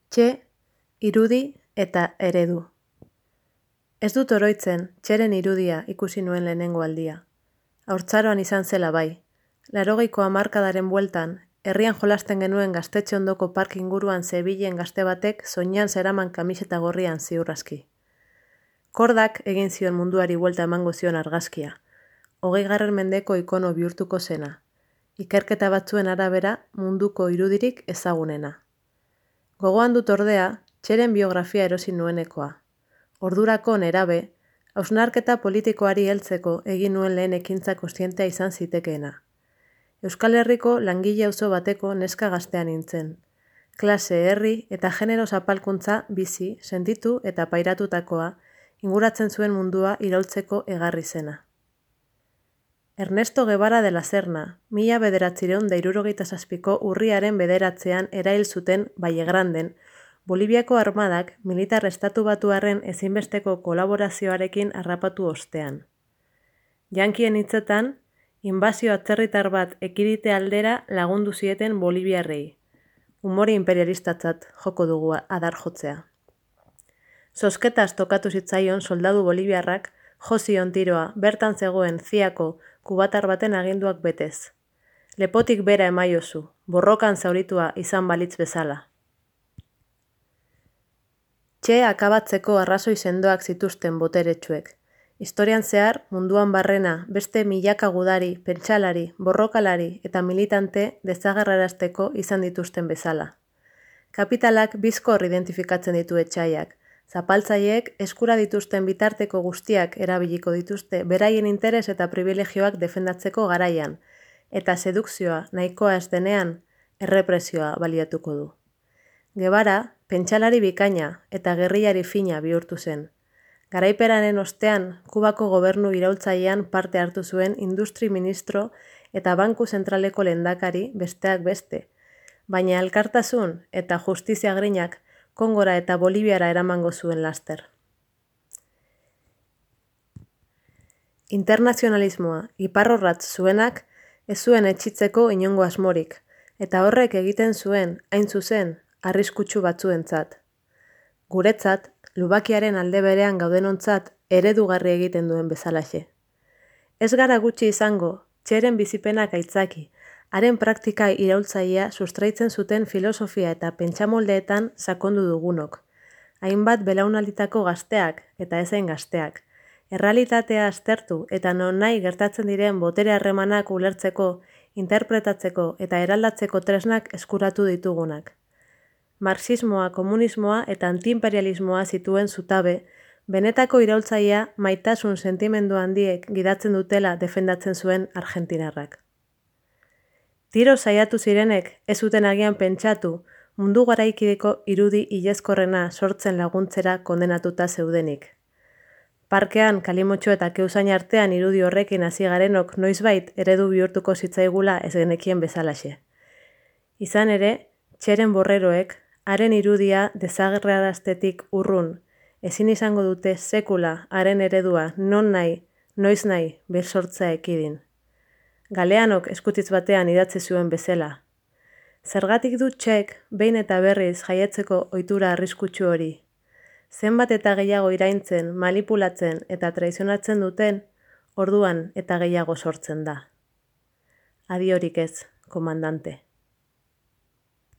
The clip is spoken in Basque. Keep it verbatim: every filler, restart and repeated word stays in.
Txe, irudi eta eredu. Ez dut oroitzen Txeren irudia ikusi nuen lehenengo aldia. Haurtzaroan izan zela bai. Laurogeiko hamarkadaren bueltan, herrian jolasten genuen gaztetxe ondoko park inguruan zebilen gazte batek soinean zeraman kamiseta gorrian ziur aski. Kordak egin zion munduari buelta emango zion argazkia. Hogeigarren mendeko ikono bihurtuko zena. Ikerketa batzuen arabera munduko irudirik ezagunena. Gogoan dut ordea, Txeren biografia erosi nuenekoa. Ordurako nerabe, hausnarketa politikoari heltzeko egin nuen lehen ekintza kontzientea izan zitekeena. Euskal Herriko langile auzo bateko neska gaztean nintzen. Klase, herri eta genero zapalkuntza bizi, sentitu eta pairatutakoa, inguratzen zuen mundua iraultzeko egarri zena. Ernesto Guevara de la Serna, mila bederatziehun eta hirurogeita zazpiko urriaren bederatzean erail zuten Vallegranden, Boliviako armadak militar estatu batuarren ezinbesteko kolaborazioarekin harrapatu ostean. Yankien hitzetan, inbasio atzerritar bat ekidite aldera lagundu zieten Boliviarrei. Umore imperialistatzat joko dugu adar jotzea. Zozketaz tokatu zitzaion soldadu boliviarrak jo zion tiroa bertan zegoen ziako kubatar baten aginduak betez. Lepotik bera emaiozu, borrokan zauritua izan balitz bezala. Txe akabatzeko arrazoi sendoak zituzten boteretsuek. Historian zehar, munduan barrena, beste milaka gudari, pentsalari, borrokalari eta militante dezagerrarazteko izan dituzten bezala. Kapitalak bizkor identifikatzen ditu etxaiak. Zapaltzaileek eskura dituzten bitarteko guztiak erabiliko dituzte beraien interes eta privilegioak defendatzeko garaian, eta sedukzioa nahikoa ez denean, errepresioa baliatuko du. Guevara, pentsalari bikaina eta gerrillari fina bihurtu zen. Garaiperaren ostean, Kubako gobernu iraultzailean parte hartu zuen industri ministro eta banku zentraleko lehendakari besteak beste, baina elkartasun eta justizia grinak Kongora eta Boliviara eramango zuen laster. Internazionalismoa iparrorratz zuenak ez zuen etxitzeko inongo asmorik, eta horrek egiten zuen, hain zuzen, arriskutsu batzuentzat. Guretzat, lubakiaren alde berean gaudenontzat eredugarri egiten duen bezalaxe. Ez gara gutxi izango, Txeren bizipenak aitzaki, haren praktika iraultzailea sustraitzen zuten filosofia eta pentsamoldeetan sakondu dugunok. Hainbat belaunalditako gazteak eta ezain gazteak. Errealitatea aztertu eta non nahi gertatzen diren botere harremanak ulertzeko, interpretatzeko eta eraldatzeko tresnak eskuratu ditugunak. Marxismoa, komunismoa eta antiimperialismoa zituen zutabe, benetako iraultzailea maitasun sentimendu handiek gidatzen dutela defendatzen zuen argentinarrak. Tiro saiatu zirenek ez zuten agian pentsatu mundu garaikideko irudi ilezkorrena sortzen laguntzera kondenatuta zeudenik. Parkean kalimotxo eta keusain artean irudi horrekin hasi garenok noizbait eredu bihurtuko zitzaigula ez genekien bezalaxe. Izan ere, Txeren borreroek, haren irudia desagerraraztetik urrun, ezin izango dute sekula haren eredua non nahi, noiz nahi, bersortzea ekidin. Galeanok eskutitz batean idatzi zuen bezala. Zergatik du Txek behin eta berriz jaietzeko ohitura arriskutsu hori. Zenbat eta gehiago iraintzen, manipulatzen eta traizionatzen duten, orduan eta gehiago sortzen da. Adiorik ez, komandante.